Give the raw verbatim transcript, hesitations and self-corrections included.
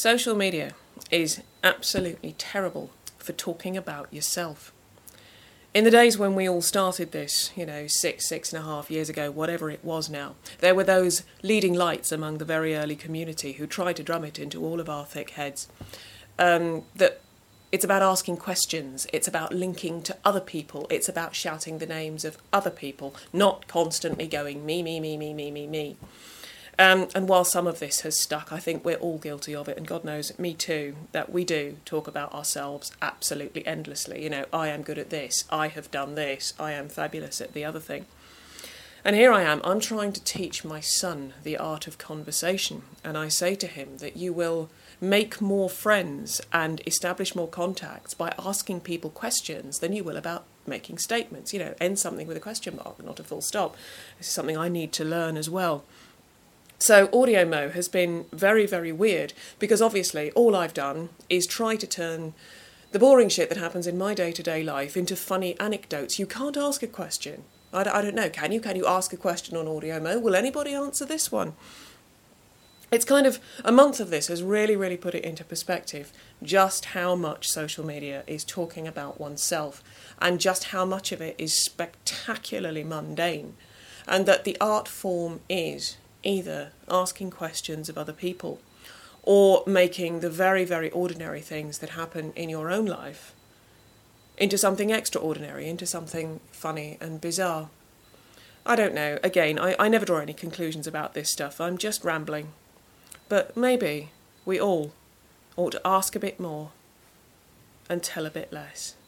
Social media is absolutely terrible for talking about yourself. In the days when we all started this, you know, six, six and a half years ago, whatever it was now, there were those leading lights among the very early community who tried to drum it into all of our thick heads. Um, that it's about asking questions, it's about linking to other people, it's about shouting the names of other people, not constantly going me, me, me, me, me, me, me. Um, and while some of this has stuck, I think we're all guilty of it, and God knows, me too, that we do talk about ourselves absolutely endlessly. You know, I am good at this, I have done this, I am fabulous at the other thing. And here I am, I'm trying to teach my son the art of conversation, and I say to him that you will make more friends and establish more contacts by asking people questions than you will about making statements. You know, end something with a question mark, not a full stop. This is something I need to learn as well. So AudioMo has been very, very weird, because obviously all I've done is try to turn the boring shit that happens in my day-to-day life into funny anecdotes. You can't ask a question. I, I don't know, can you? Can you ask a question on AudioMo? Will anybody answer this one? It's kind of, a month of this has really, really put it into perspective, just how much social media is talking about oneself, and just how much of it is spectacularly mundane, and that the art form is either asking questions of other people or making the very, very ordinary things that happen in your own life into something extraordinary, into something funny and bizarre. I don't know. Again, I, I never draw any conclusions about this stuff. I'm just rambling. But maybe we all ought to ask a bit more and tell a bit less.